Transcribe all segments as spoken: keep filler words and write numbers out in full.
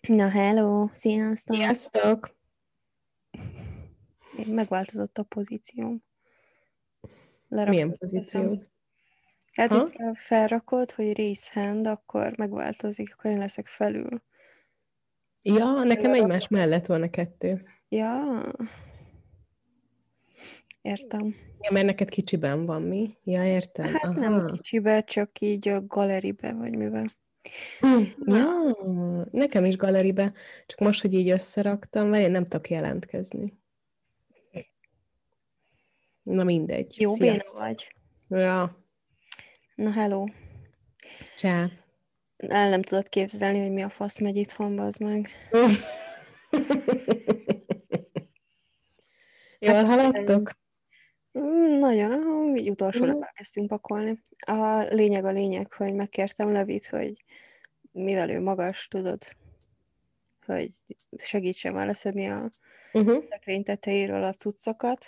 Na, hello, sziasztok! Sziasztok! Én megváltozott a pozícióm. Milyen Lerakod a kezem. pozíció? Hát, Ha? hogyha felrakod, hogy raise hand, akkor megváltozik, akkor én leszek felül. Ja, nekem egymás Lerakod. mellett van a kettő. Ja, értem. Ja, mert neked kicsiben van, mi? Ja, értem. Hát nem Aha. kicsibe, csak így a galeribe, vagy mivel. Hm, ja, Na, nekem is galeribe. Csak most, hogy így összeraktam, vagy én nem tudok jelentkezni. Na mindegy. jó béna Sziasztok. vagy. Ja, Na, hello. csá. El nem tudod képzelni, hogy mi a fasz megy itthon, bazd meg. Hát, Jól haladtok? Mm, nagyon, ah, így utolsó nap Mhm. elkezdtünk pakolni. A lényeg a lényeg, hogy megkértem Levit, hogy mivel ő magas, tudod, hogy segítsen már leszedni a Uh-huh. szekrény tetejéről a cuccokat.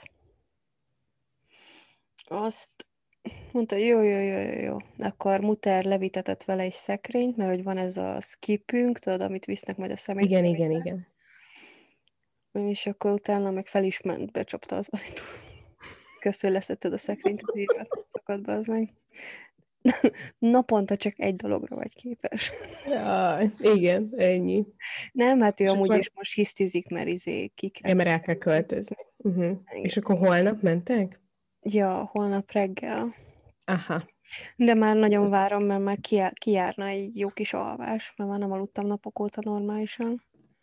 Azt mondta, jó, jó, jó, jó, jó. Akkor Muter levitetett vele egy szekrényt, mert hogy van ez a skipünk, tudod, amit visznek majd a szemét. Igen, igen, igen. És akkor utána meg fel is ment, becsapta az ajtót. Kösz, hogy leszetted a szekrényt tetejéről a cuccokat, bazd meg. Naponta csak egy dologra vagy képes. Ja, igen, ennyi. Nem, hát ő És amúgy akkor, is most hisztizik, mert izé ki kell ja, mert el kell költözni. költözni. Uh-huh. És Engem. akkor holnap mentek? Ja, holnap reggel. Aha. De már nagyon várom, mert már kijár, kijárna egy jó kis alvás, mert már nem aludtam napok óta normálisan.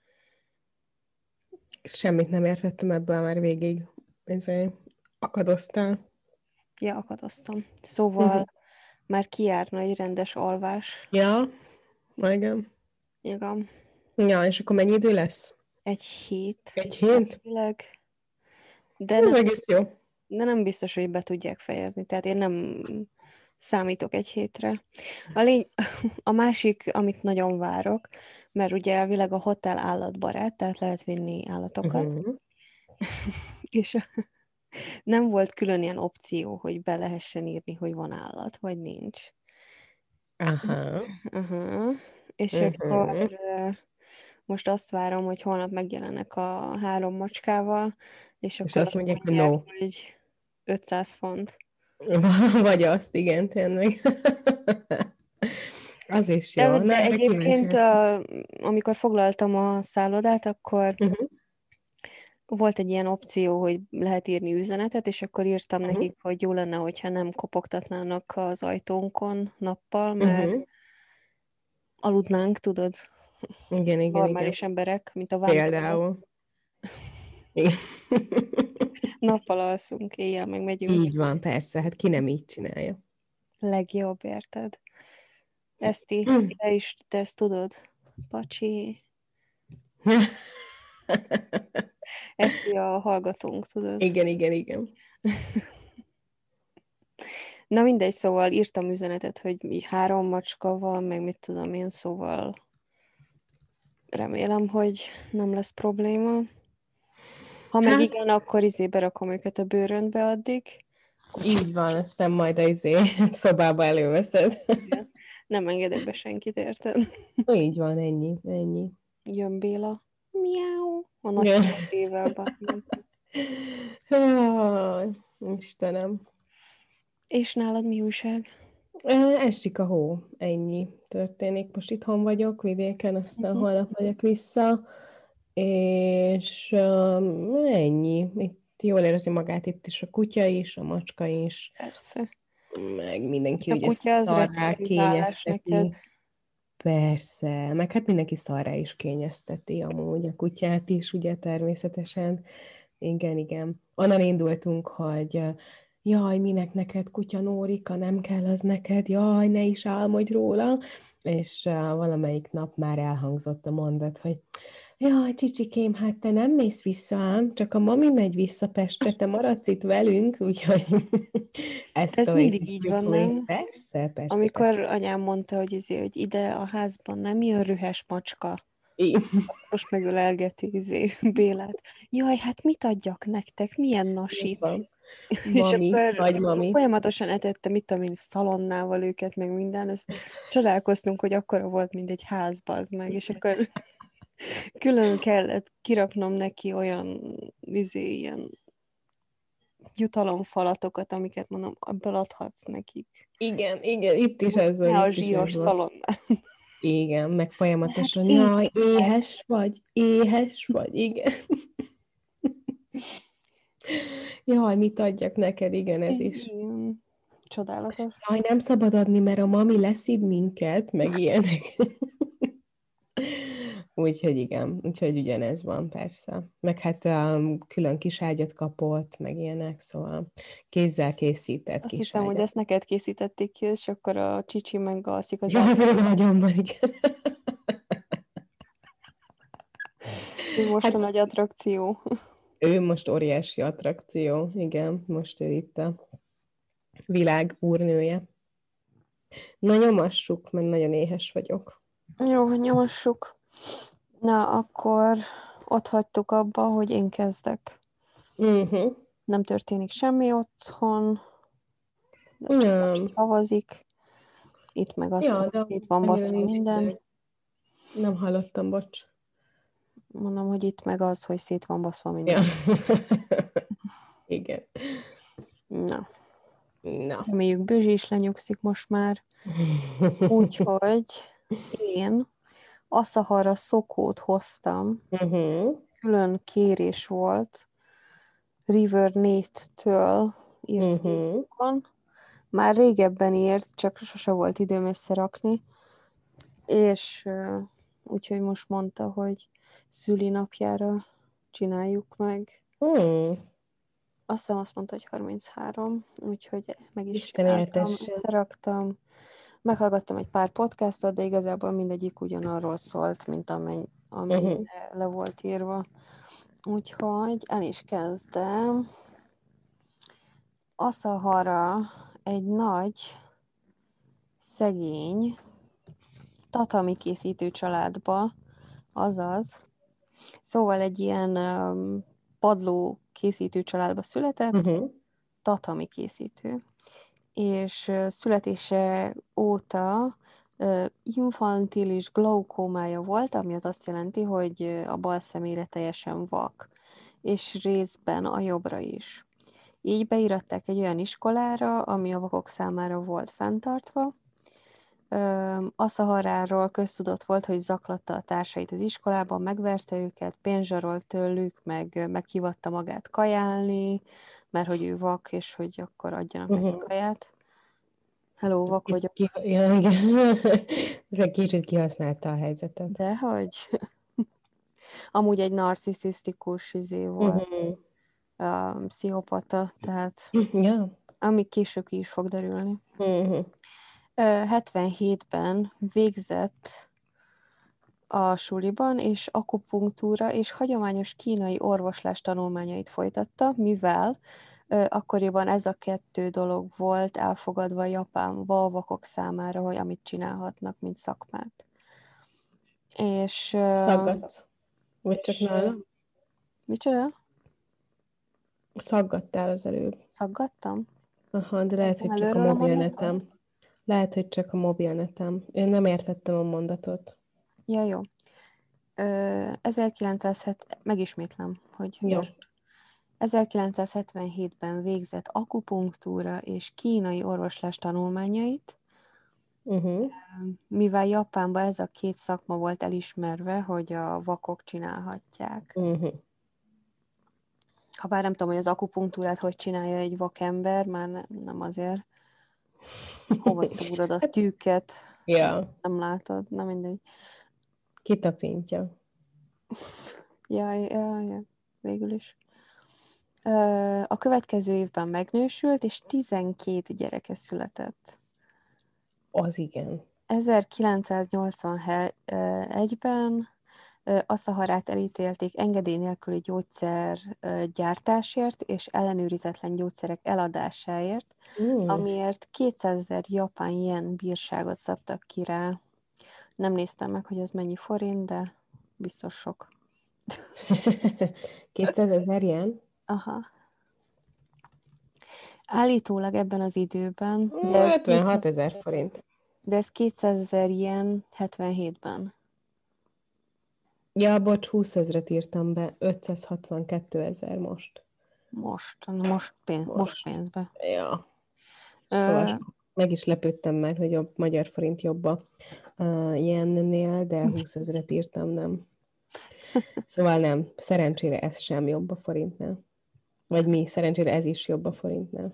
Semmit nem értettem ebből már végig. Ezért akadoztál. Ja, akadoztam. Szóval Uh-huh. már kijárna egy rendes alvás. Ja, igen. Igen. Ja, és akkor mennyi idő lesz? Egy hét. Egy hét? Elvileg. De Ez nem, egész jó. de nem biztos, hogy be tudják fejezni. Tehát én nem számítok egy hétre. A, lény... a másik, amit nagyon várok, mert ugye elvileg a hotel állatbarát, tehát lehet vinni állatokat, Uh-huh. és nem volt külön ilyen opció, hogy be lehessen írni, hogy van állat, vagy nincs. Aha. Aha. És akkor Uh-huh. ö, most azt várom, hogy holnap megjelenek a három macskával, és És akkor azt azt mondják, hogy mondják, no. hogy ötszáz font. Vagy azt, igen, tényleg. Az is jó. De, Na, de erre kíváncsi egyébként, leszek. ö, amikor foglaltam a szállodát, akkor Uh-huh. volt egy ilyen opció, hogy lehet írni üzenetet, és akkor írtam Uh-huh. nekik, hogy jó lenne, hogyha nem kopogtatnának az ajtónkon nappal, mert Uh-huh. aludnánk, tudod, Igen, igen, igen. normális emberek, mint a vándorolók. Például. Igen. Nappal alszunk, éjjel meg megyünk. Így van, persze. Hát ki nem így csinálja. Legjobb, érted? Eszti, te is, te ezt tudod. Pacsi. Eszti a hallgatónk, tudod. Igen, igen, igen. Na mindegy, szóval írtam üzenetet, hogy mi három macska van, meg mit tudom én, szóval remélem, hogy nem lesz probléma. Ha meg Hát, igen, akkor izé berakom őket a bőröntbe addig. így van, aztán majd a izé szobába előveszed. Igen. Nem engedek be senkit, érted? Így van, ennyi, ennyi. Jön Béla. Miau. A nagy Ja. tenyérével, bazd meg. Jaj, Istenem. És nálad mi újság? Ö, Esik a hó, ennyi történik. Most itthon vagyok, vidéken, aztán Uh-huh. holnap megyek vissza, és um, ennyi. Itt jól érzi magát itt is a kutya is, a macska is, Persze. meg mindenki A ugye kutya az szarrá rettentő hálás neked. kényezteti. Persze, meg hát mindenki szarrá is kényezteti amúgy a kutyát is, ugye természetesen. Igen, igen. Onnan indultunk, hogy ö, jaj, minek neked kutya Nórika, nem kell az neked, jaj, ne is álmodj róla. És uh, valamelyik nap már elhangzott a mondat, hogy jaj, csicsikém, hát te nem mész vissza ám, csak a mami megy vissza Pestre, te maradsz itt velünk, úgyhogy ezt Ez mindig így továbbítjuk van, mi. nem? Persze, persze, Amikor persze. anyám mondta, hogy, izé, hogy ide a házban nem jön rühes macska, Így. azt most megölelgeti izé, Bélát. Jaj, hát mit adjak nektek? Milyen Így nasit? van. És Mami, akkor vagy mami. folyamatosan etette, mit tudom én, szalonnával őket, meg minden. Ezt csodálkoztunk, hogy akkora volt, mint egy házba az meg. És akkor Külön kellett kiraknom neki olyan izé, ilyen jutalomfalatokat, amiket mondom, abból adhatsz nekik. Igen, igen, itt is ez van, Ne a itt is zsíros ez van. szalonnán. Igen, meg De hát folyamatosan, én jaj, éhes vagy, éhes vagy, igen. Jaj, mit adjak neked, igen, ez is. igen. Csodálatos. Jaj, nem szabad adni, mert a mami leszid minket, meg ilyenek. Úgyhogy igen, úgyhogy ugyanez van persze. Meg hát um, külön kis ágyat kapott, meg ilyenek, szóval kézzel készített Azt kis hittem, hogy ágyat. ezt neked készítették ki, és akkor a csicsi meg a Ja, szikazár. az én nagyon igen. Ő most a Hát nagy attrakció. ő most óriási attrakció, igen, most ő itt a világ úrnője. Na nyomassuk, mert nagyon éhes vagyok. Jó, nyomassuk. Na, akkor ott hagytuk abba, hogy én kezdek. Uh-huh. Nem történik semmi otthon, de csak most Nem. havazik. Itt meg az, hogy Ja, de itt van annyira baszva nincs minden. idő. Nem hallottam, bocs. Mondom, hogy itt meg az, hogy szét van baszva Ja. minden. Igen. Na, Na. reméljük Bözsi is lenyugszik most már. Úgyhogy én Aszahara szokót hoztam. Uh-huh. Külön kérés volt. River Nate-től írt Uh-huh. Facebookon. Már régebben írt, csak sose volt időm összerakni. És uh, úgyhogy most mondta, hogy szülinapjára csináljuk meg. Uh. Azt hiszem azt mondta, hogy harminchárom, úgyhogy meg is Isten csináltam, éltessen. összeraktam. Meghallgattam egy pár podcastot, de igazából mindegyik ugyanarról szólt, mint amely, amely Uh-huh. le volt írva. Úgyhogy el is kezdem. Aszahara egy nagy, szegény, tatami készítő családba, azaz, szóval egy ilyen um, padló készítő családba született, Uh-huh. tatami készítő. És uh, születése óta uh, infantilis glaukómája volt, ami az azt jelenti, hogy uh, a bal szemére teljesen vak, és részben a jobbra is. Így beiratták egy olyan iskolára, ami a vakok számára volt fenntartva. Aszaharáról köztudott volt, hogy zaklatta a társait az iskolában, megverte őket, pénzt zsarolt tőlük, meg meghívatta magát kajálni, mert hogy ő vak, és hogy akkor adjanak neki Uh-huh. kaját. Hello, vak Ez vagyok. ki... Ja, igen. Ez egy kicsit kihasználta a helyzetet. Dehogy? Amúgy egy narcisztikus izé volt, Uh-huh. uh, pszichopata, tehát Ja. ami később ki is fog derülni. Uh-huh. hetvenhétben végzett a suliban, és akupunktúra és hagyományos kínai orvoslás tanulmányait folytatta, mivel ö, akkoriban ez a kettő dolog volt elfogadva Japán vakok számára, hogy amit csinálhatnak, mint szakmát. És... Ö, Szaggatsz. Vagy csak és ö, nálam? micsoda? Szaggattál az előbb. Szaggattam? Aha, de lehet, Kezdem hogy csak a előről a mobilnetem. mondatot? Lehet, hogy csak a mobilnetem. Én nem értettem a mondatot. Ja, jó. Ö, ezerkilencszázhetven... Megismétlem, hogy Jó. ért. ezerkilencszázhetvenhétben végzett akupunktúra és kínai orvoslás tanulmányait, Uh-huh. mivel Japánban ez a két szakma volt elismerve, hogy a vakok csinálhatják. Uh-huh. Habár nem tudom, hogy az akupunktúrát hogy csinálja egy vakember, már ne, nem azért. Hova szúrod a tűket? Ja, Nem látod, nem mindegy. kitapintja. Jaj, jaj, jaj, végül is. A következő évben megnősült, és tizenkét gyereke született. Az igen. ezerkilencszáznyolcvanegyben Aszaharát elítélték engedély nélküli gyógyszergyártásért és ellenőrizetlen gyógyszerek eladásáért, Mm. amiért kétszázezer japán jen bírságot szabtak ki rá. Nem néztem meg, hogy az mennyi forint, de biztos sok. kétszázezer ilyen? Aha. Állítólag ebben az időben, de ez, ötvenhat ezer forint. de ez kétszázezer jen hetvenhétben. Ja, bocs, húszezret írtam be, ötszázhatvankettő ezer most. Most, most, pénz, most Most. pénzbe. Ja. Szóval Ö, meg is lepődtem már, hogy a magyar forint jobb a uh, jennél, de húszezret írtam, nem. Szóval nem, szerencsére ez sem jobb a forintnál. Vagy mi, szerencsére ez is jobb a forintnál.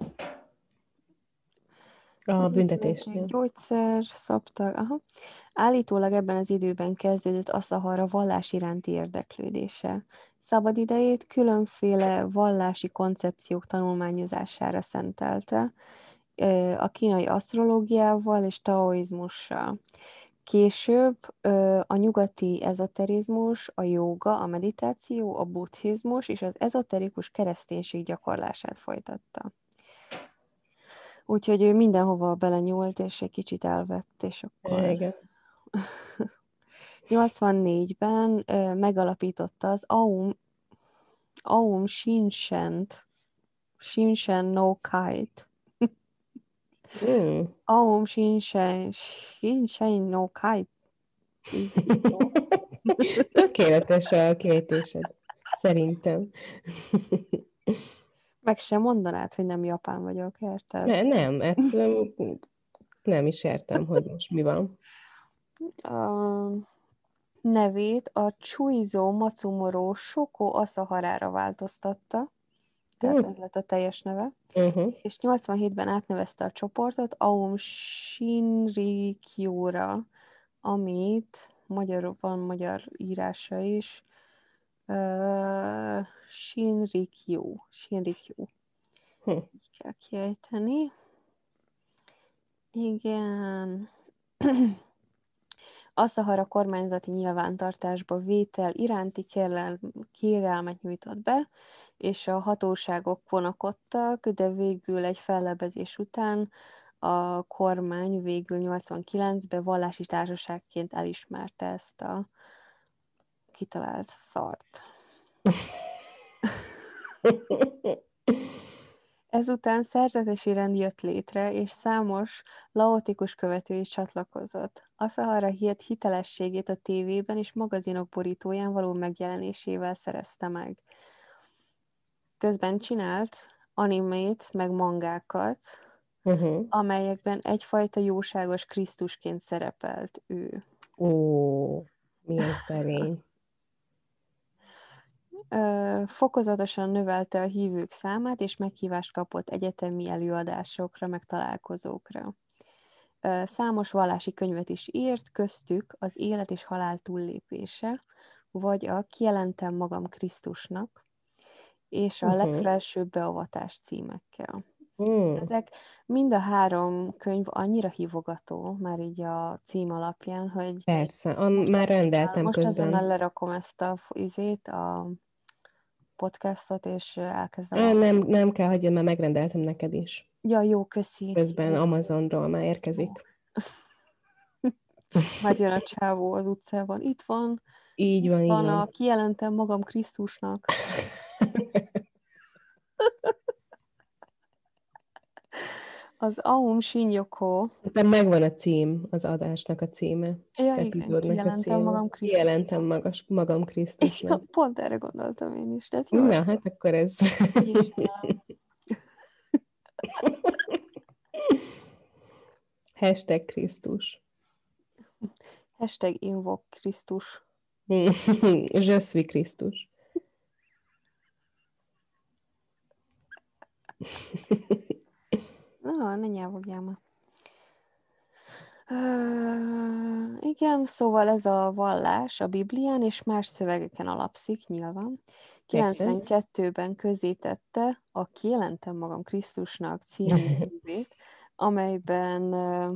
A Menekültség, büntetésnél. gyógyszer, szabtag, aha. Állítólag ebben az időben kezdődött Aszahara vallás iránti érdeklődése. Szabad idejét különféle vallási koncepciók tanulmányozására szentelte, ö, a kínai asztrológiával és taoizmussal. Később ö, a nyugati ezoterizmus, a jóga, a meditáció, a buddhizmus és az ezoterikus kereszténység gyakorlását folytatta. Úgyhogy ő mindenhova belenyúlt, és egy kicsit elvett, és akkor Igen. nyolcvannégyben ö, megalapította az Aum, Aum Shinshent, Shinshen no Kait. Mm. Aum Shinshen, Shinshen no Kait. Így, így jó. Tökéletes a kiejtésed. Szerintem. Meg sem mondanád, hogy nem japán vagyok, érted? Ne, nem, egyszerűen nem is értem, hogy most mi van. A nevét a Chuizo Matsumoro Shoko Asaharára változtatta, tehát ez lett a teljes neve, Uh-huh. és nyolcvanhétben átnevezte a csoportot Aum Shinrikyo-ra, amit magyarul van magyar írása is, uh, Shinrikyo, Shinrikyo, Hm. így kell kiejteni. Igen. Aszahara kormányzati nyilvántartásba vétel iránti kérel, kérelmet nyújtott be, és a hatóságok vonakodtak, de végül egy fellebezés után a kormány végül nyolcvankilencben vallási társaságként elismerte ezt a kitalált szart. Ezután szerzetesi rend jött létre, és számos laotikus követő is csatlakozott. Asahara hit hitelességét a tévében és magazinok borítóján való megjelenésével szerezte meg. Közben csinált animét, meg mangákat, Uh-huh. amelyekben egyfajta jóságos Krisztusként szerepelt ő. Ó, milyen szerény. Ö, fokozatosan növelte a hívők számát, és meghívást kapott egyetemi előadásokra, meg találkozókra. Ö, számos vallási könyvet is írt, köztük az Élet és halál túllépése, vagy a Kijelentem magam Krisztusnak, és a Uh-huh. Legfelsőbb beavatás címekkel. Mm. Ezek mind a három könyv annyira hívogató, már így a cím alapján, hogy Persze, an, most már azonnal, rendeltem most azonnal közben. lerakom ezt a izét, a podcastot, és elkezdem Á, a... nem, nem kell hagyjam, mert megrendeltem neked is. Ja, jó, köszi. Közben Jó. Amazonról már érkezik. Majd jön a csávó az utcában. Itt van, Így itt van, így van a van. Kijelentem magam Krisztusnak. Az Aum Shinjuko. De megvan a cím, az adásnak a címe. Ja, Az igen, epizódnak a Kijelentem címe. magam Krisztusnak. Kijelentem magas, magam Krisztusnak. Ja, pont erre gondoltam én is, de ez jó. Na, hát akkor ez... Hashtag Krisztus. Hashtag invok Krisztus. Je suis Krisztus. Na, ne nyelvogjál már. Uh, igen, szóval ez a vallás a Biblián és más szövegeken alapszik, nyilván. kilencvenkettőben közzétette a Kijelentem magam Krisztusnak című könyvét, amelyben uh,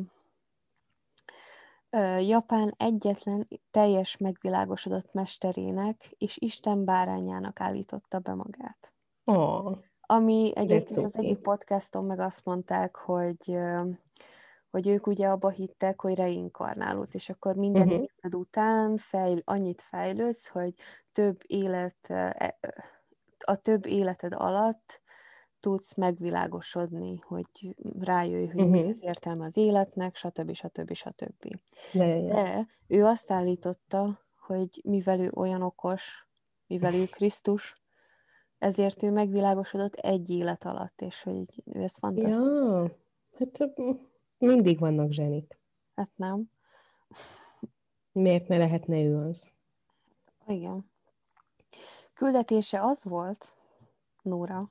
uh, Japán egyetlen teljes megvilágosodott mesterének és Isten bárányának állította be magát. Oh, Ami egyébként az cuki. egyik podcaston meg azt mondták, hogy uh, hogy ők ugye abba hittek, hogy reinkarnálódsz, és akkor minden Uh-huh. életed után fejl, annyit fejlődsz, hogy több élet, a több életed alatt tudsz megvilágosodni, hogy rájöjj, hogy Uh-huh. mi az értelme az életnek, stb. stb. stb. Ja, ja, ja. De ő azt állította, hogy mivel ő olyan okos, mivel ő Krisztus, ezért ő megvilágosodott egy élet alatt, és hogy ő ez fantasztikus. Ja, hát mindig vannak zsenik. Hát nem. Miért ne lehetne ő az? Igen. Küldetése az volt, Nóra,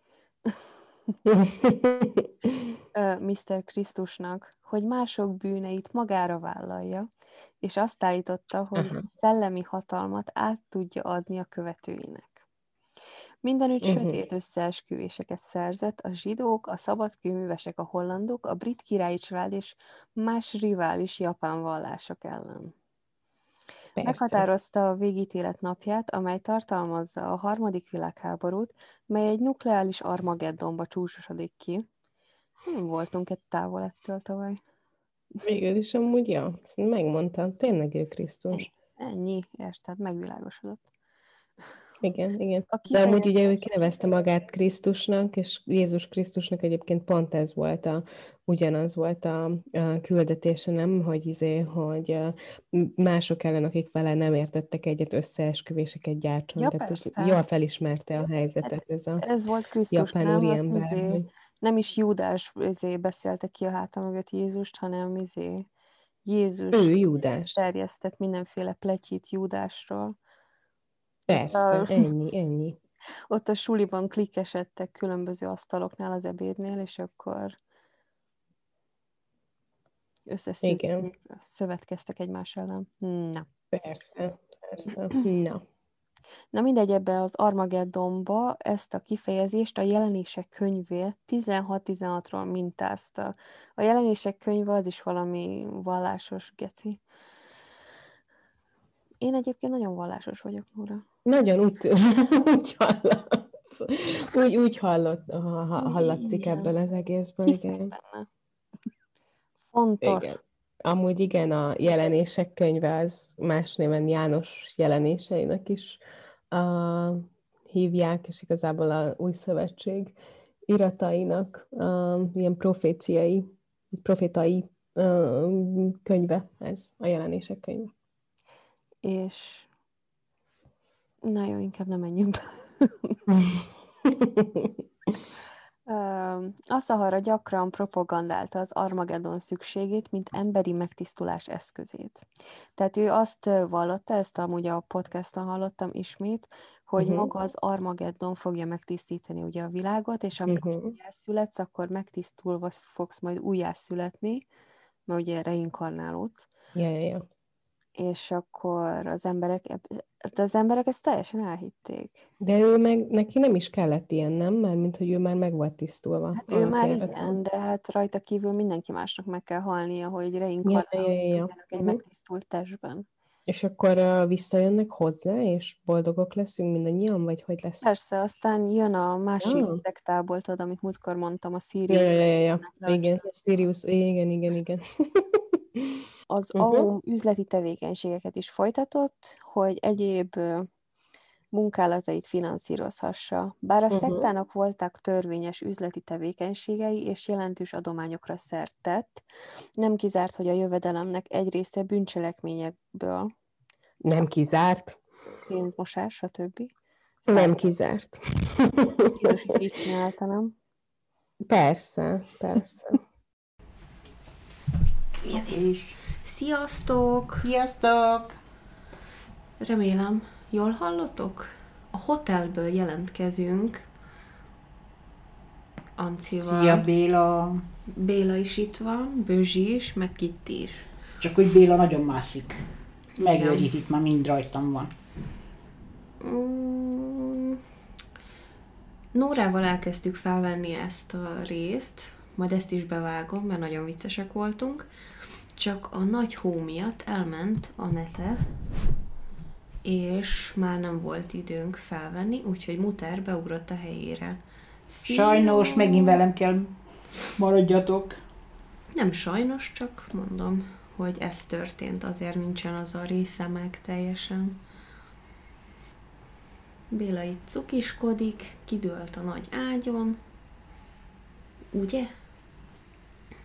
miszter Krisztusnak, hogy mások bűneit magára vállalja, és azt állította, hogy Aha. szellemi hatalmat át tudja adni a követőinek. Mindenütt Uh-huh. sötét összeesküvéseket szerzett a zsidók, a szabadkőművesek, a hollandok, a brit királyi család és más rivális japán vallások ellen. Persze. Meghatározta a végítélet napját, amely tartalmazza a harmadik világháborút, mely egy nukleáris Armageddonba csúcsosodik ki. Nem voltunk egy távol ettől tavaly. Végül is amúgy, ja, ezt megmondtam, tényleg ő Krisztus. Ennyi, érted, megvilágosodott. Igen, igen. A De amúgy ugye ő kifejezés... kinevezte magát Krisztusnak, és Jézus Krisztusnak egyébként pont ez volt a, ugyanaz volt a, a küldetése, nem, hogy izé, hogy a mások ellen, akik vele nem értettek egyet, összeesküvéseket gyártson. Ja, Tehát persze. jól felismerte a helyzetet ez a Ez volt Krisztus, japán nem? úriember. Izé, Hogy... nem is Júdás izé, beszélte ki a háta mögött Jézust, hanem izé, Jézus Ő Júdás. terjesztett mindenféle pletyit Júdásról. Persze, a, ennyi, ennyi. Ott a suliban klikkesedtek különböző asztaloknál az ebédnél, és akkor összeszűkték, szövetkeztek egymás ellen. Na. Persze, persze. Na. Na mindegy, ebbe az Armageddonba ezt a kifejezést a Jelenések könyvé tizenhat tizenhatról mintázta. A Jelenések könyve az is valami vallásos geci. Én egyébként nagyon vallásos vagyok, Nóra. Nagyon úgy, úgy hallatsz. Úgy, úgy hallott, ha, ha, hallatszik Igen. ebből az egészből. Hiszek Igen. benne. Fontos. Igen. Amúgy igen, a jelenések könyve az más néven János jelenéseinek is uh, hívják, és igazából a Új Szövetség iratainak uh, ilyen proféciai, profétai uh, könyve ez, a jelenések könyve. És na jó, inkább nem menjünk be. Asahara gyakran propagandálta az Armageddon szükségét, mint emberi megtisztulás eszközét. Tehát ő azt vallotta, ezt amúgy a podcaston hallottam ismét, hogy uh-huh. maga az Armageddon fogja megtisztítani ugye a világot, és amikor uh-huh. újjászületsz, akkor megtisztulva fogsz majd újjászületni, mert ugye reinkarnálódsz. Ja, ja, ja. És akkor az emberek, de az emberek ezt teljesen elhitték. De ő meg, neki nem is kellett ilyen, nem? Mármint, hogy ő már meg volt tisztulva. Hát ő már igen, de hát rajta kívül mindenki másnak meg kell halnia, hogy reinkarnálódjanak ja, ja, ja. egy uh-huh. megtisztult testben. És akkor uh, visszajönnek hozzá, és boldogok leszünk mindannyian, vagy hogy lesz? Persze, aztán jön a másik ja. szektából, tudod, amit múltkor mondtam, a Sirius. Ja, ja, ja, ja. Igen, a Sirius, igen, igen, igen. Az uh-huh. á u em üzleti tevékenységeket is folytatott, hogy egyéb munkálatait finanszírozhassa. Bár a uh-huh. szektának voltak törvényes üzleti tevékenységei és jelentős adományokra szert tett, nem kizárt, hogy a jövedelemnek egy része bűncselekményekből. Nem kizárt. Pénzmosás, stb. Nem kizárt. nem? Persze, persze. És sziasztok! Sziasztok! Remélem, jól hallotok? A hotelből jelentkezünk. Ancival. Szia, Béla! Béla is itt van, Bözsi is, meg Kitti is. Csak hogy Béla nagyon mászik. Megőrít, itt már mind rajtam van. Mm. Nórával elkezdtük felvenni ezt a részt, majd ezt is bevágom, mert nagyon viccesek voltunk. Csak a nagy hó miatt elment a nete, és már nem volt időnk felvenni, úgyhogy Muter beugrott a helyére. Szia! Sajnos, megint velem kell maradjatok. Nem sajnos, csak mondom, hogy ez történt, azért nincsen az a része meg teljesen. Béla itt cukiskodik, kidőlt a nagy ágyon, ugye?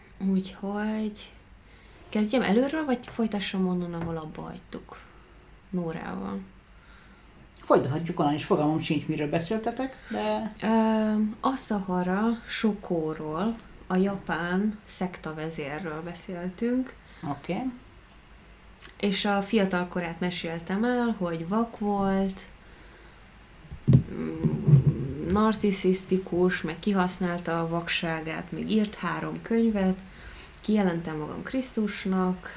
Úgyhogy kezdjem előről, vagy folytassam onnan, ahol abba hagytuk? Nórával. Folytathatjuk onnan is, fogalmam sincs, miről beszéltetek, de... Ö, Asahara Shokóról, a japán szektavezérről beszéltünk. Oké. Okay. És a fiatal korát meséltem el, hogy vak volt, narcisztikus, meg kihasználta a vakságát, még írt három könyvet, kijelentem magam Krisztusnak,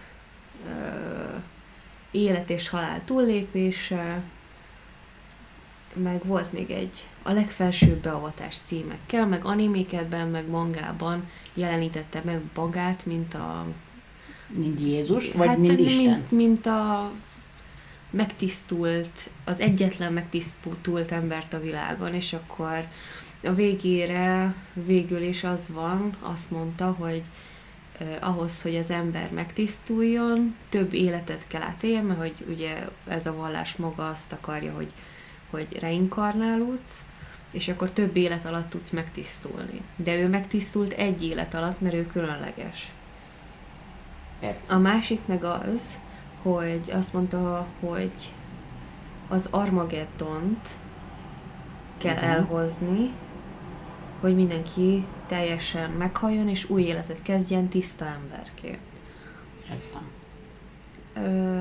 élet és halál túllépése, meg volt még egy a legfelsőbb beavatás címekkel, meg animékedben, meg mangában jelenítette meg magát, mint a... Mint Jézust, vagy hát, mint Isten? Mint, mint a megtisztult, az egyetlen megtisztult embert a világon, és akkor a végére végül is az van, azt mondta, hogy eh, ahhoz, hogy az ember megtisztuljon, több életet kell átéljen, mert hogy ugye ez a vallás maga azt akarja, hogy, hogy reinkarnálódsz, és akkor több élet alatt tudsz megtisztulni. De ő megtisztult egy élet alatt, mert ő különleges. A másik meg az, hogy azt mondta, hogy az Armageddont kell Igen. elhozni, hogy mindenki teljesen meghalljon, és új életet kezdjen tiszta emberként. Értem. Ö...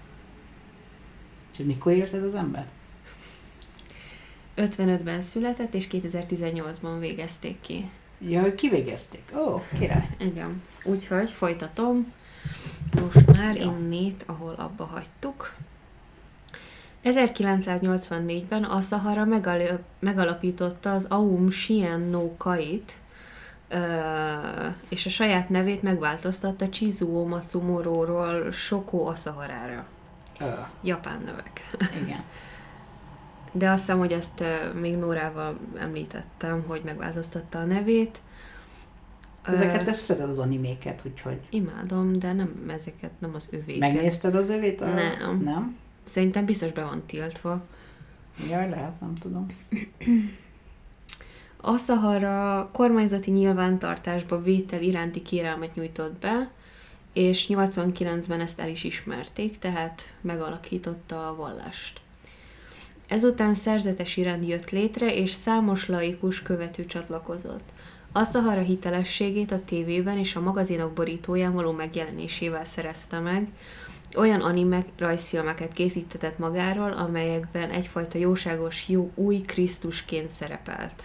És mikor életed az ember? ötvenötben született, és kétezer-tizennyolcban végezték ki. Ja, hogy kivégezték. Ó, király. Igen. Úgyhogy folytatom most már Ja. innét, ahol abba hagytuk. ezerkilencszáznyolcvannégyben Asahara megal- megalapította az Aum Shien no Kait, ö- és a saját nevét megváltoztatta Chizuo Matsumoro-ról Shoko Asaharára. Ö, Japán nevek. igen. De azt hiszem, hogy ezt ö, még Nórával említettem, hogy megváltoztatta a nevét. Ezeket Ö, te szereted az animéket, úgyhogy... Imádom, de nem ezeket, nem az övéket. Megnézted az övét? A... Nem. Nem? Szerintem biztos be van tiltva. Jaj, lehet, nem tudom. Asahara kormányzati nyilvántartásba vétel iránti kérelmet nyújtott be, és nyolcvankilencben ezt el is ismerték, tehát megalakította a vallást. Ezután szerzetesi rend jött létre, és számos laikus követő csatlakozott. Asahara hitelességét a tévében és a magazinok borítóján való megjelenésével szerezte meg, olyan anime rajzfilmeket készítetett magáról, amelyekben egyfajta jóságos jó új Krisztusként szerepelt.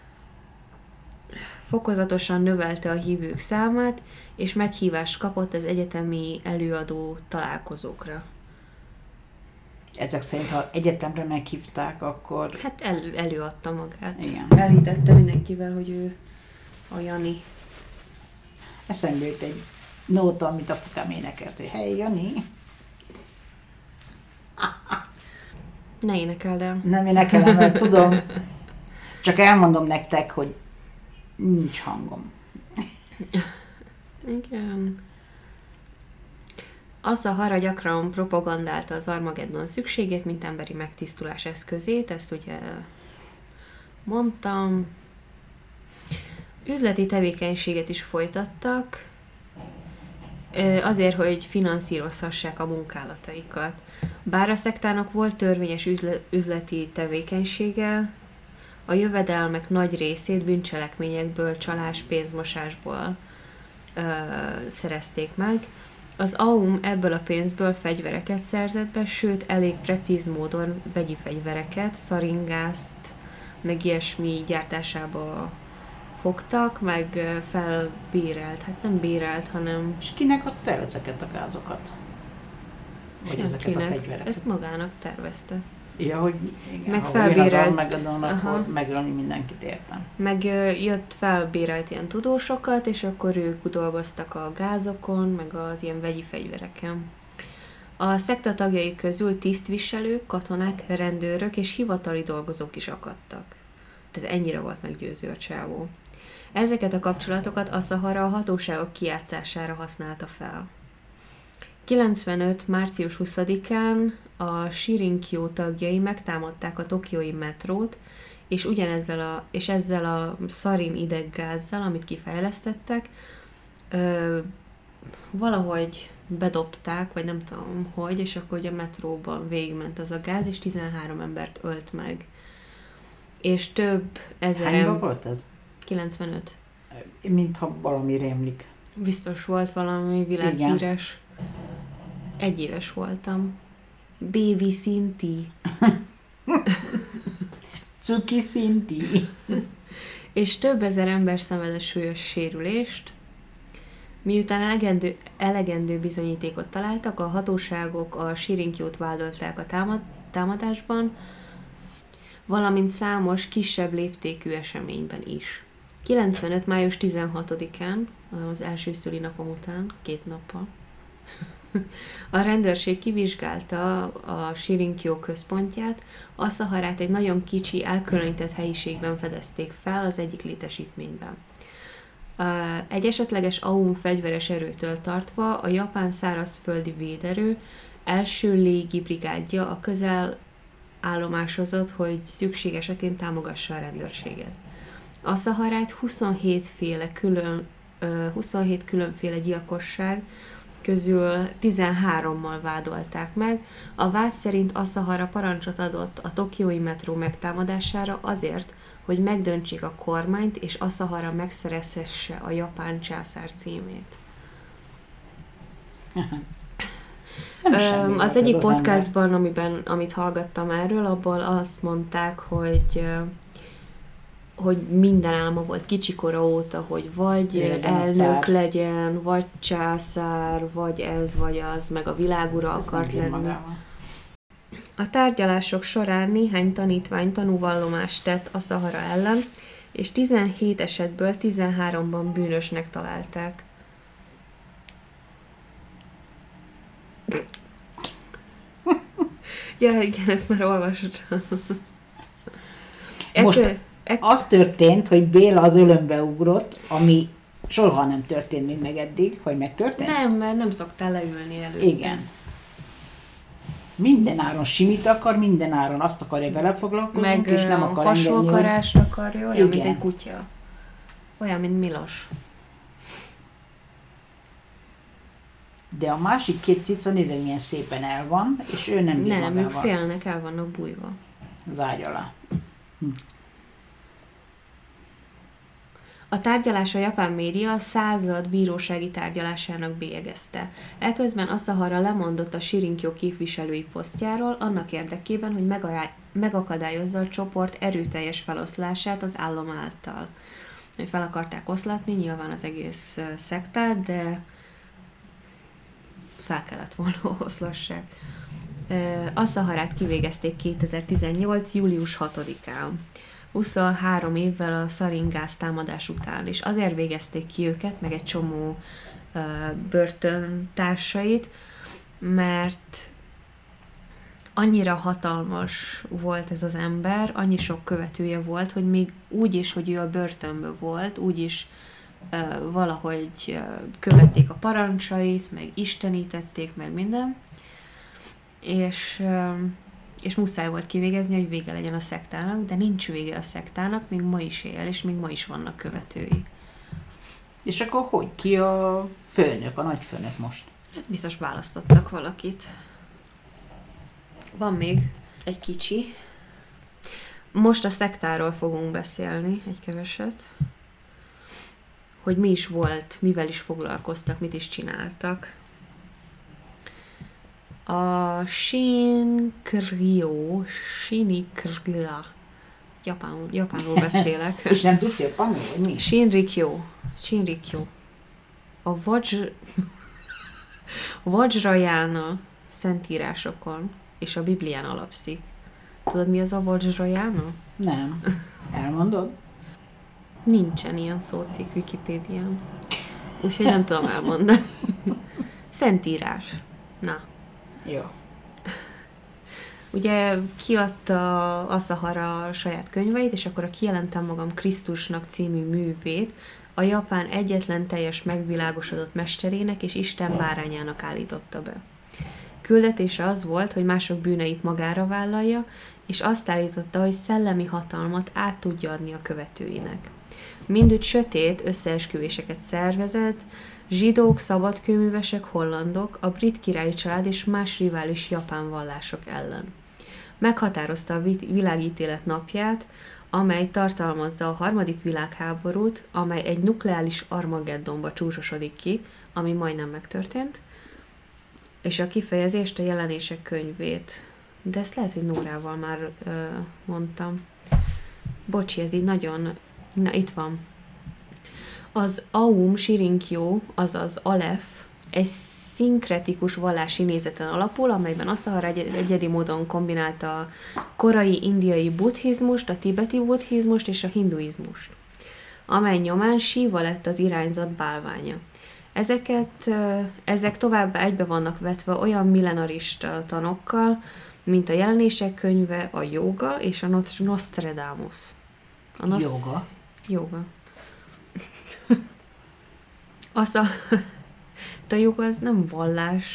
Fokozatosan növelte a hívők számát, és meghívást kapott az egyetemi előadó találkozókra. Ezek szerint, ha egyetemre meghívták, akkor... Hát el, előadta magát. Igen. Elhitette mindenkivel, hogy ő a Jani. Eszembe jött egy nóta, amit apukám énekelt, hogy hey, Jani! Ne énekeld el. Nem énekelem, mert tudom. Csak elmondom nektek, hogy nincs hangom. Igen. Asahara gyakran propagandálta az Armageddon szükségét, mint emberi megtisztulás eszközét, ezt ugye mondtam. Üzleti tevékenységet is folytattak, azért, hogy finanszírozhassák a munkálataikat. Bár a szektának volt törvényes üzleti tevékenysége, a jövedelmek nagy részét bűncselekményekből, csalás, pénzmosásból ö, szerezték meg. Az Aum ebből a pénzből fegyvereket szerzett be, sőt elég precíz módon vegyi fegyvereket, szaringázt, meg ilyesmi gyártásába fogtak, meg felbérelt, hát nem bérelt, hanem... És kinek adta el ezeket a gázokat? Vagy ezeket a senkinek. fegyvereket? Ezt magának tervezte. Ja, hogy igen, Meg ha felbérelt- jön az Armageddon, Aha. akkor megölni mindenkit, értem. Meg ö, jött felbérelt ilyen tudósokat, és akkor ők dolgoztak a gázokon, meg az ilyen vegyi fegyvereken. A szekta tagjai közül tisztviselők, katonák, rendőrök és hivatali dolgozók is akadtak. Tehát ennyire volt meggyőző a csávó. Ezeket a kapcsolatokat Asahara a hatóságok kijátszására használta fel. kilencvenöt. március huszadikán a Shirinkyo tagjai megtámadták a tokiói metrót, és ugyanezzel a, és ezzel a szarin ideggázzal, amit kifejlesztettek, ö, valahogy bedobták, vagy nem tudom hogy, és akkor ugye a metróban végigment az a gáz, és tizenhárom embert ölt meg. És több ezer... Hányban volt ez? kilencvenöt. Mintha valami rémlik. Biztos volt valami világhíres. Egy éves voltam. Baby Szinti. Cuki Szinti. És több ezer ember szenvedett súlyos sérülést. Miután elegendő, elegendő bizonyítékot találtak, a hatóságok a Sirinkiót vádolták a támad, támadásban, valamint számos kisebb léptékű eseményben is. kilencvenöt. május tizenhatodikán, az első szülinapom után, két nappal, a rendőrség kivizsgálta a Sirinkió központját, Asszaharát egy nagyon kicsi, elkülönített helyiségben fedezték fel az egyik létesítményben. Egy esetleges Aum fegyveres erőtől tartva a japán szárazföldi véderő első légi brigádja a közel állomásozott, hogy szükség esetén támogassa a rendőrséget. Asszaharát huszonhét féle külön, huszonhét különféle gyilkosság közül tizenhárommal vádolták meg. A vád szerint Asszahara parancsot adott a tokiói metró megtámadására azért, hogy megdöntsék a kormányt, és Asszahara megszerezhesse a japán császár címét. Öm, az egyik az podcastban, amiben, amit hallgattam erről, abból azt mondták, hogy hogy minden álma volt kicsikora óta, hogy vagy legyen elnök legyen, vagy császár, vagy ez, vagy az, meg a világura ezt akart lenni. Magával. A tárgyalások során néhány tanítvány tanúvallomást tett Asszahara ellen, és tizenhét esetből tizenháromban bűnösnek találták. Ja, igen, ezt már olvastam. Most Ekkor, ek... az történt, hogy Béla az ölömbe ugrott, ami soha nem történt még meg eddig, hogy megtörtént? Nem, mert nem szoktál leülni előtte. Igen. Minden áron simít akar, minden áron azt akarja belefoglalkozunk, meg, és nem akar engedni. Meg hasonkarást akarja, olyan, igen, mint egy kutya. Olyan, mint Milos. De a másik két cica, nézd, milyen szépen el van, és ő nem bír Nem, ők félnek, el vannak bújva. Az ágy alá. Hm. A tárgyalás a japán média a század bírósági tárgyalásának bélyegezte. Eközben Asszahara lemondott a Sirinkió képviselői posztjáról annak érdekében, hogy megakadályozza a csoport erőteljes feloszlását az állam által. Fel akarták oszlatni nyilván az egész szektát, de fel kellett volna oszlassák. Asszaharát kivégezték kétezer-tizennyolc. július hatodikán. huszonhárom évvel a szaringáz támadás után, és azért végezték ki őket, meg egy csomó uh, börtöntársait, mert annyira hatalmas volt ez az ember, annyi sok követője volt, hogy még úgy is, hogy ő a börtönből volt, úgy is uh, valahogy uh, követték a parancsait, meg istenítették, meg minden, és... Uh, és muszáj volt kivégezni, hogy vége legyen a szektának, de nincs vége a szektának, még ma is él, és még ma is vannak követői. És akkor hogy? Ki a főnök, a nagyfőnök most? Hát biztos választottak valakit. Van még egy kicsi. Most a szektáról fogunk beszélni egy keveset. Hogy mi is volt, mivel is foglalkoztak, mit is csináltak. A Shinrikyo, Shinrikyo, japánul, japánul beszélek. És nem tudsz japánul, vagy mi? Shinrikyo, Shinrikyo. A Vajr... Vajrayana szentírásokon és a Biblián alapszik. Tudod, mi az a Vajrayana? Nem. Elmondod? Nincsen ilyen szócikk Wikipédián. Úgyhogy nem tudom elmondani. Szentírás. Na. Jó. Ugye kiadta Asszahara a saját könyveit, és akkor a Kijelentem magam Krisztusnak című művét a Japán egyetlen teljes megvilágosodott mesterének és Isten bárányának állította be. Küldetése az volt, hogy mások bűneit magára vállalja, és azt állította, hogy szellemi hatalmat át tudja adni a követőinek. Mindütt sötét összeesküvéseket szervezett, Zsidók, szabadkőművesek, hollandok, a brit királyi család és más rivális japán vallások ellen. Meghatározta a világítélet napját, amely tartalmazza a harmadik világháborút, amely egy nukleáris Armageddonba csúcsosodik ki, ami majdnem megtörtént, és a kifejezést a jelenések könyvét. De ezt lehet, hogy Nórával már ö, mondtam. Bocsi, ez így nagyon... Na, itt van. Az Aum Shirinkyo, azaz Alef, egy szinkretikus vallási nézeten alapul, amelyben Asahara egy- egyedi módon kombinálta a korai indiai buddhizmust, a tibeti buddhizmust és a hinduizmust, amely nyomán Síva lett az irányzat bálványa. Ezeket, ezek továbbá egybe vannak vetve olyan millenarista tanokkal, mint a jelenések könyve, a jóga és a Nostradamus. A nos- Jóga? Jóga. Az a... A jóga az nem vallás.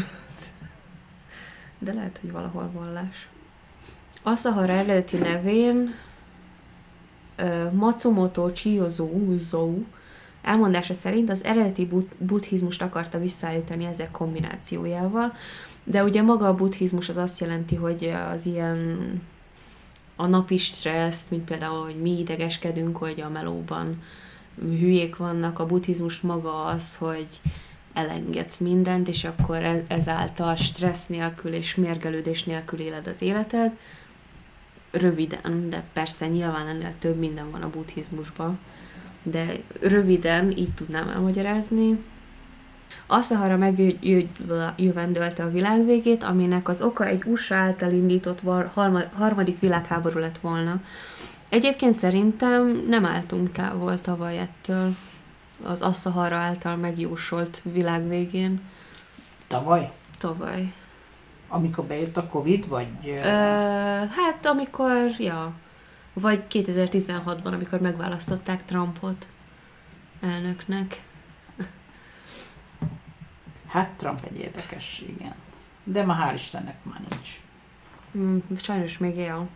De lehet, hogy valahol vallás. Asahara eredeti nevén uh, Matsumoto Chiyozou elmondása szerint az eredeti bud- buddhizmust akarta visszaállítani ezek kombinációjával, de ugye maga a buddhizmus az azt jelenti, hogy az ilyen a napi stresszt, mint például, hogy mi idegeskedünk, hogy a melóban hülyék vannak, a buddhizmus maga az, hogy elengedsz mindent, és akkor ezáltal stressz nélkül és mérgelődés nélkül éled az életed. Röviden, de persze nyilván ennél több minden van a buddhizmusban, de röviden így tudnám elmagyarázni. Asahara megjövendölte a világ végét, aminek az oka egy u es á által indított harmadik világháború lett volna. Egyébként szerintem nem álltunk távol tavaly ettől, az Asahara által megjósolt világ végén. Tavaly? Tavaly. Amikor bejött a Covid, vagy... Ö, hát amikor, ja, vagy kétezer-tizenhatban, amikor megválasztották Trumpot elnöknek. Hát Trump egy érdekes, igen. De ma hál' Istennek már nincs. Mm, sajnos még él.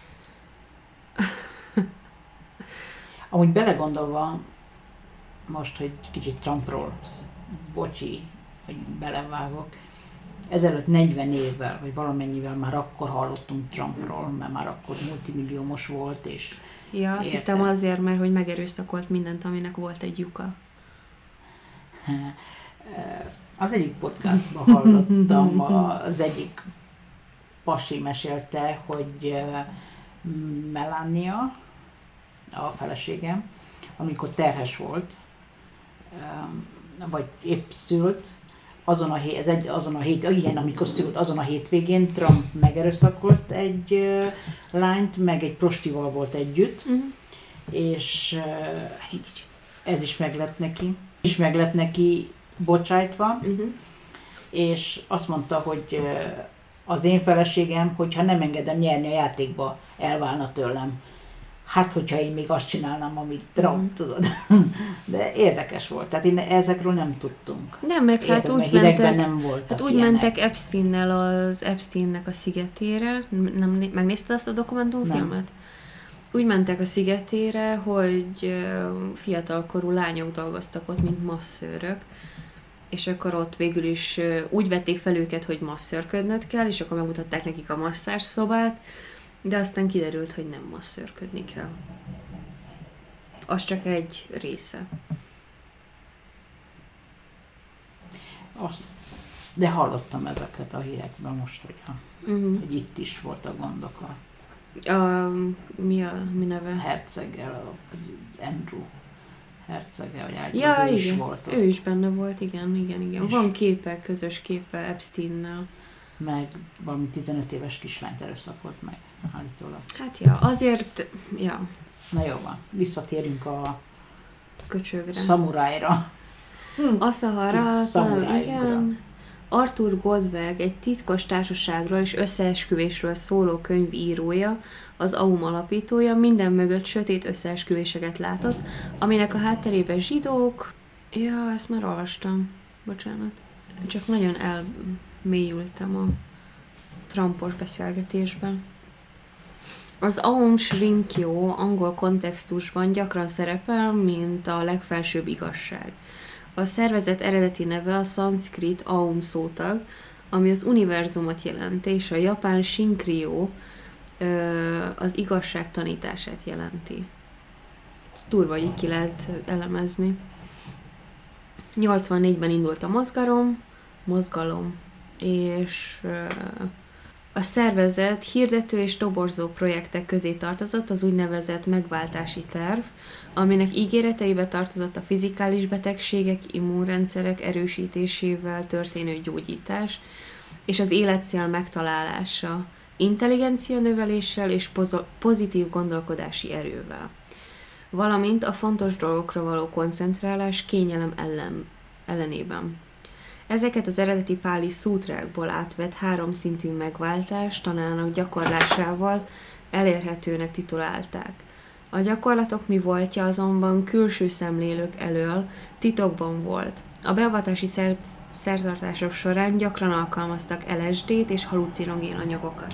Amúgy belegondolva, most, hogy kicsit Trumpról, bocsi, hogy belevágok, ezelőtt negyven évvel, vagy valamennyivel már akkor hallottunk Trumpról, mert már akkor multimilliómos volt, és Ja, azt hittem azért, mert hogy megerőszakolt mindent, aminek volt egy lyuka. Az egyik podcastban hallottam, az egyik pasi mesélte, hogy Melania, a feleségem, amikor terhes volt, vagy épp szült, azon a, hét, ez egy, azon a hét, igen, amikor szült, azon a hétvégén Trump megerőszakolt egy uh, lányt, meg egy prostival volt együtt, uh-huh. és uh, ez is meg lett neki, is meg lett neki bocsájtva, uh-huh. és azt mondta, hogy uh, az én feleségem, hogyha nem engedem nyerni a játékba, elválna tőlem. Hát, hogyha én még azt csinálnám, amit Trump, mm. tudod. De érdekes volt. Tehát én ezekről nem tudtunk. Nem, meg hát Értem, úgy mentek, nem voltak hát úgy ilyenek. mentek Epsteinnel az Epsteinnek a szigetére. Nem, megnézted azt a dokumentumfilmet? Nem. Úgy mentek a szigetére, hogy fiatalkorú lányok dolgoztak ott, mint masszőrök. És akkor ott végül is úgy vették fel őket, hogy masszörködnöd kell, és akkor megmutatták nekik a masszázs szobát, de aztán kiderült, hogy nem masszörködni kell. Az csak egy része. Azt, de hallottam ezeket a hírekben most, hogyha, uh-huh. hogy itt is voltak gondok a... a mi a mi neve? Herceggel, Andrew herceggel, hogy állítom, ja, ő igen. is volt ott. Ő is benne volt, igen, igen, igen. És van képe, közös képe Epsteinnel. Meg valami tizenöt éves kislányt erőszakolt meg, állítólag. Hát ja, azért, ja. Na jó van, visszatérünk a köcsögre. Szamurájra. Asahara, igen. Arthur Goldberg egy titkos társaságról és összeesküvésről szóló könyv írója, az Aum alapítója, minden mögött sötét összeesküvéseket látott, aminek a hátterében zsidók... Ja, ezt már olvastam. Bocsánat. Csak nagyon elmélyültem a Trumpos beszélgetésben. Az Aum Shrinkyo angol kontextusban gyakran szerepel, mint a legfelsőbb igazság. A szervezet eredeti neve a szanszkrit Aum szótag, ami az univerzumot jelenti, és a japán Shinryo az igazság tanítását jelenti. Durva, így ki lehet elemezni. nyolcvannégyben indult a mozgalom, mozgalom, és a szervezet hirdető és toborzó projektek közé tartozott az úgynevezett megváltási terv, aminek ígéreteibe tartozott a fizikális betegségek, immunrendszerek erősítésével történő gyógyítás, és az életcél megtalálása, intelligencia növeléssel és pozo- pozitív gondolkodási erővel, valamint a fontos dolgokra való koncentrálás kényelem ellen, ellenében. Ezeket az eredeti páli szútrákból átvett háromszintű megváltás tanának gyakorlásával elérhetőnek titulálták. A gyakorlatok mi voltja azonban külső szemlélők elől titokban volt. A beavatási szer- szertartások során gyakran alkalmaztak el es dét és halucinogén anyagokat.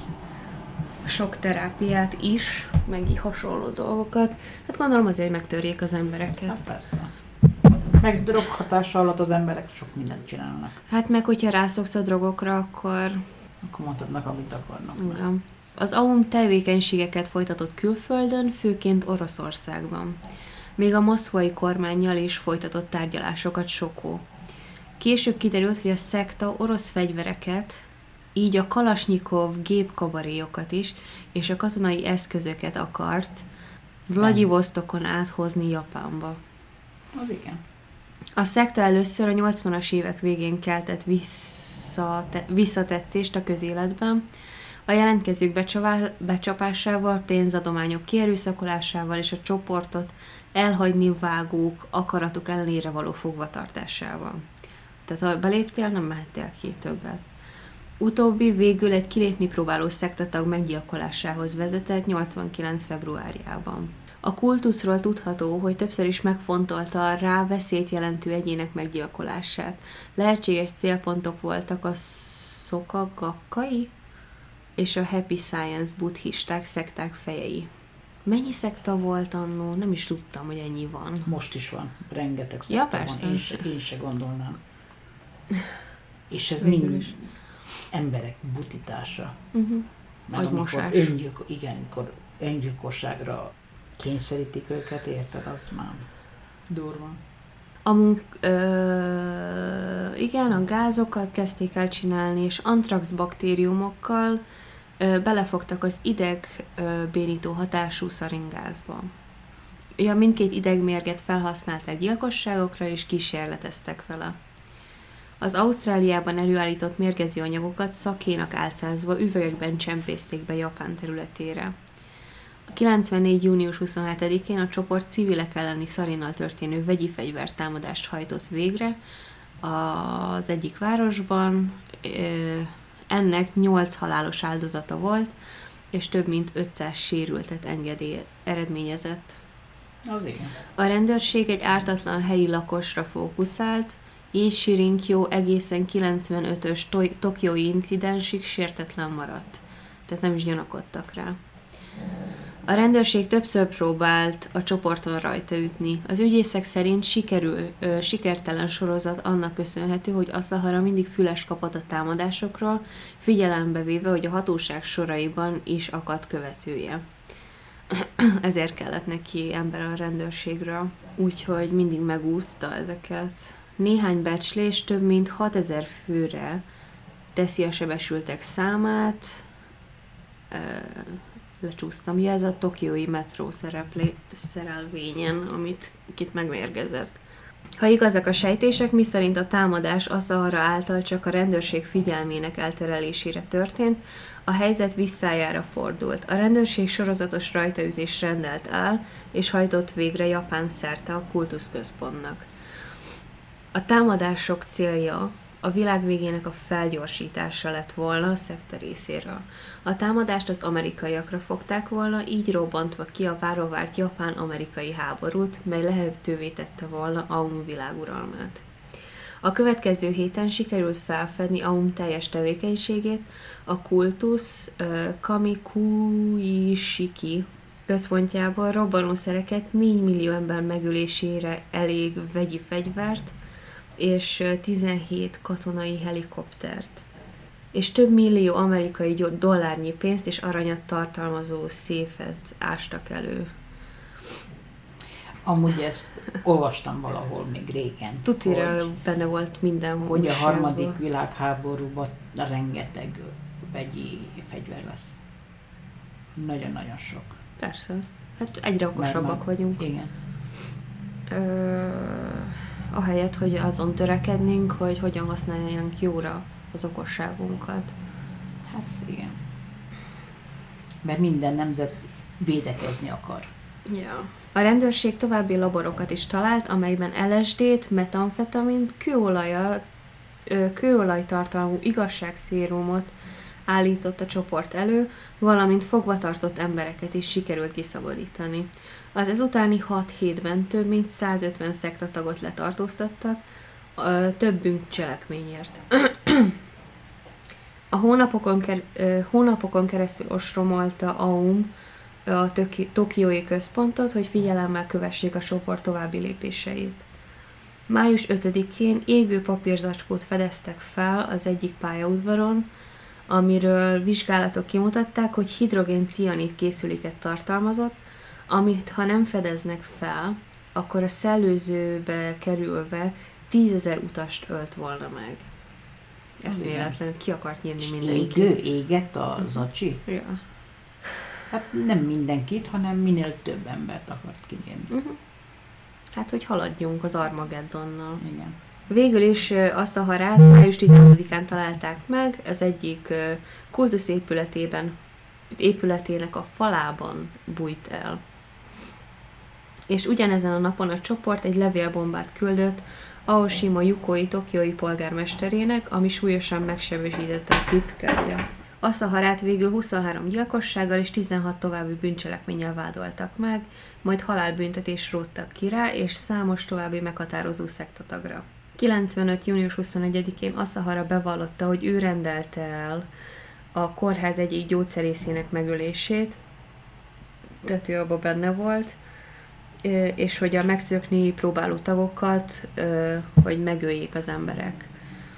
Sok terápiát is, meg így hasonló dolgokat. Hát gondolom azért, hogy megtörjék az embereket. Hát persze. Meg droghatása alatt az emberek sok mindent csinálnak. Hát meg, hogyha rászoksz a drogokra, akkor... Akkor mondhatnak, amit akarnak. Igen. Az Aum tevékenységeket folytatott külföldön, főként Oroszországban. Még a moszkvai kormánnyal is folytatott tárgyalásokat Sokó. Később kiderült, hogy a szekta orosz fegyvereket, így a kalasnyikov gépkabaréjokat is, és a katonai eszközöket akart Vladivostokon áthozni Japánba. Az igen. A szekta először a nyolcvanas évek végén keltett visszate- visszatetszést a közéletben, a jelentkezők becsavá- becsapásával, pénzadományok kierőszakolásával és a csoportot elhagyni vágók akaratuk ellenére való fogvatartásával. Tehát ha beléptél, nem mehettél ki többet. Utóbbi végül egy kilépni próbáló szektatag meggyilkolásához vezetett nyolcvankilenc februárjában. A kultuszról tudható, hogy többször is megfontolta a rá veszélyt jelentő egyének meggyilkolását. Lehetséges célpontok voltak a Szokagakkai és a Happy Science buddhisták szekták fejei. Mennyi szekta volt annó? Nem is tudtam, hogy ennyi van. Most is van. Rengeteg szekta Ja, persze. van. Én se, én se gondolnám. És ez Végül mind is. emberek butítása. Uh-huh. Meg amikor Agymosás. öngyilko, igen, amikor öngyilkosságra kényszerítik őket, érted, az már durva. Amúgy, ö, igen, a gázokat kezdték el csinálni, és antrax baktériumokkal ö, belefogtak az idegbénító hatású szaringázba. Ja, mindkét idegmérget felhasználták gyilkosságokra, és kísérleteztek vele. Az Ausztráliában előállított mérgező anyagokat szakénak álcázva üvegekben csempészték be Japán területére. kilencvennégy. június huszonhetedikén a csoport civilek elleni szarinnal történő vegyi fegyvertámadást hajtott végre az egyik városban. Ennek nyolc halálos áldozata volt, és több mint ötszáz sérültet engedély eredményezett. Az igen. A rendőrség egy ártatlan helyi lakosra fókuszált, így Shirinkyo egészen kilencvenötös to- tokiói incidensig sértetlen maradt. Tehát nem is gyanakodtak rá. A rendőrség többször próbált a csoporton rajta ütni. Az ügyészek szerint sikerül, ö, sikertelen sorozat annak köszönhető, hogy Asahara mindig füles kapott a támadásokról, figyelembe véve, hogy a hatóság soraiban is akadt követője. Ezért kellett neki ember a rendőrségről, úgyhogy mindig megúszta ezeket. Néhány becslés több mint hatezer főre teszi a sebesültek számát. Ö, lecsúsztam. Ja, ez a tokiói metró szereplé, szerelvényen, amit itt megmérgezett. Ha igazak a sejtések, miszerint a támadás Asahara által csak a rendőrség figyelmének elterelésére történt, a helyzet visszájára fordult. A rendőrség sorozatos rajtaütés rendelt el, és hajtott végre Japán szerte a kultuszközpontnak. A támadások célja a világ végének a felgyorsítása lett volna a szekta részéről. A támadást az amerikaiakra fogták volna, így robbantva ki a várva várt japán-amerikai háborút, mely lehetővé tette volna Aum világuralmát. A következő héten sikerült felfedni Aum teljes tevékenységét, a kultusz uh, Kamikuishiki központjában robbanószereket négy millió ember megölésére elég vegyi fegyvert, és tizenhét katonai helikoptert, és több millió amerikai dollárnyi pénzt és aranyat tartalmazó széfet ástak elő. Amúgy ezt olvastam valahol még régen. Tutira hogy, benne volt mindenhol. Hogy a harmadik világháborúban rengeteg vegyi fegyver lesz. Nagyon-nagyon sok. Persze. Hát egyre okosabbak Mert, vagyunk. Igen. Ö, ahelyett, hogy azon törekednénk, hogy hogyan használjunk jóra az okosságunkat. Hát igen. Mert minden nemzet védekezni akar. Ja. A rendőrség további laborokat is talált, amelyben el es dét, metamfetamint, kőolajat, kőolajtartalmú igazságszérumot állított a csoport elő, valamint fogvatartott embereket is sikerült kiszabadítani. Az ezutáni hat hétben több mint százötven szektatagot letartóztattak, több bűncselekményért. A hónapokon, ker- hónapokon keresztül ostromolta á u em a tokiói központot, hogy figyelemmel kövessék a csoport további lépéseit. május ötödikén égő papírzacskót fedeztek fel az egyik pályaudvaron, amiről vizsgálatok kimutatták, hogy hidrogén-cianid készüléket tartalmazott, amit ha nem fedeznek fel, akkor a szellőzőbe kerülve tízezer utast ölt volna meg. Eszméletlenül ki akart nyírni mindenki. Égő, égett a zacsi? Ja. Hát nem mindenkit, hanem minél több embert akart kinyírni. Uh-huh. Hát, hogy haladjunk az Armageddonnal. Igen. Végül is a Szaharát május tizenhatodikán találták meg, az egyik kultusz épületében, épületének a falában bújt el. És ugyanezen a napon a csoport egy levélbombát küldött Aoshima Yukoi tokiói polgármesterének, ami súlyosan megsebesítette a titkárját. A Szaharát végül huszonhárom gyilkossággal és tizenhat további bűncselekménnyel vádoltak meg, majd halálbüntetés róttak ki rá, és számos további meghatározó szektatagra. kilencvenöt június huszonegyedikén Asahara bevallotta, hogy ő rendelte el a kórház egyik gyógyszerészének megölését, tehát ő abban benne volt, és hogy a megszökni próbáló tagokat, hogy megöljék az emberek.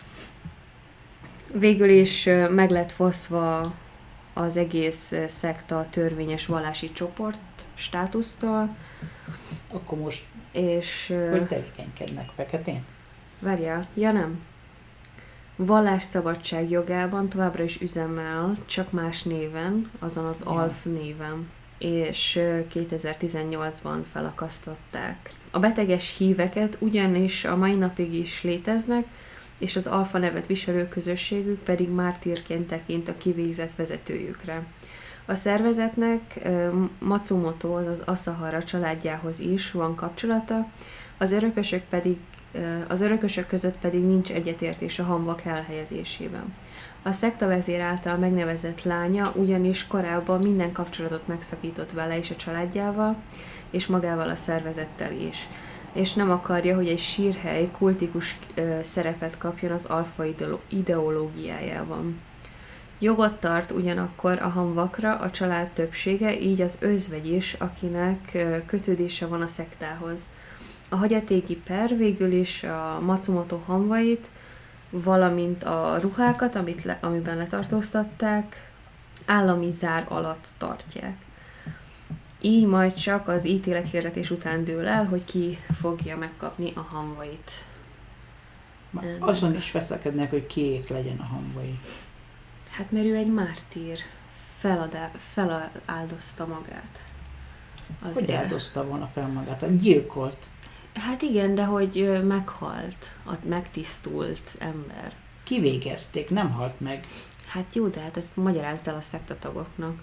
Végül is meg lett foszva az egész szekta törvényes vallási csoport státusztól. Akkor most és, hogy tevékenykednek feketén? Várjál, ja nem. Vallásszabadság jogában továbbra is üzemel, csak más néven, azon az ja. Alf néven, és kétezer-tizennyolcban felakasztották. A beteges híveket ugyanis a mai napig is léteznek, és az Alfa nevet viselő közösségük pedig mártírként tekint a kivégzett vezetőjükre. A szervezetnek Matsumoto, azaz Asahara családjához is van kapcsolata, az örökösök pedig az örökösök között pedig nincs egyetértés a hamvak elhelyezésében. A szektavezér által megnevezett lánya ugyanis korábban minden kapcsolatot megszakított vele és a családjával, és magával a szervezettel is, és nem akarja, hogy egy sírhely kultikus ö, szerepet kapjon az alfa ideológiájában. Jogot tart ugyanakkor a hamvakra a család többsége, így az özvegy is, akinek ö, kötődése van a szektához. A hagyatéki per végül is a Matsumoto hamvait, valamint a ruhákat, amit le, amiben letartóztatták, állami zár alatt tartják. Így majd csak az ítélethirdetés után dől el, hogy ki fogja megkapni a hamvait. Azon is veszekednek, hogy kiék legyen a hamvai. Hát mert ő egy mártír. Feladá, feláldozta magát. Azért. Hogy áldozta volna fel magát? Hát gyilkolt. Hát igen, de hogy meghalt, a megtisztult ember. Kivégezték, nem halt meg. Hát jó, de hát ezt magyarázd el a szektatagoknak.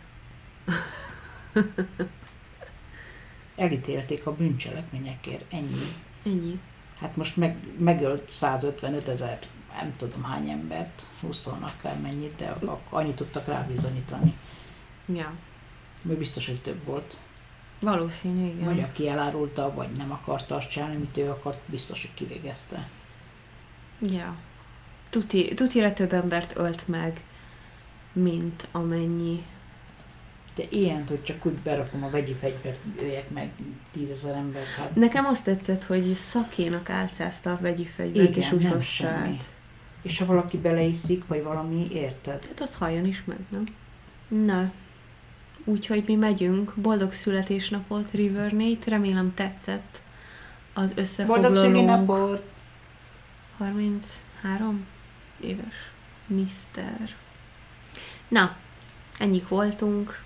Elítélték a bűncselekményekért, ennyi. Ennyi. Hát most meg, megölt százötvenöt ezer, nem tudom hány embert, húsz akár mennyit, de annyit tudtak rábizonyítani. Ja. Még biztos, hogy több volt. Valószínű, igen. Vagy aki elárulta, vagy nem akarta azt csinálni, amit ő akart, biztos, hogy kivégezte. Ja. Tuti, tutira több embert ölt meg, mint amennyi De ilyen, hogy csak úgy berakom a vegyi fegyvert, öljek meg tízezer ember. Hát... Nekem azt tetszett, hogy szakénak álcázta a vegyi fegyvert, igen, és úgy nem hozta semmi. át. És ha valaki beleiszik, vagy valami, érted? Hát az halljon is meg, nem? Na, úgyhogy mi megyünk. Boldog születésnapot, Rivernate. Remélem tetszett az összefoglalónk. Boldog szülinapot! harminchárom éves miszter. Na, ennyik voltunk.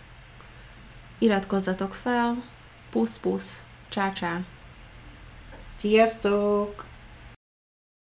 Iratkozzatok fel. Pusz-pusz. Csá-csá. Sziasztok!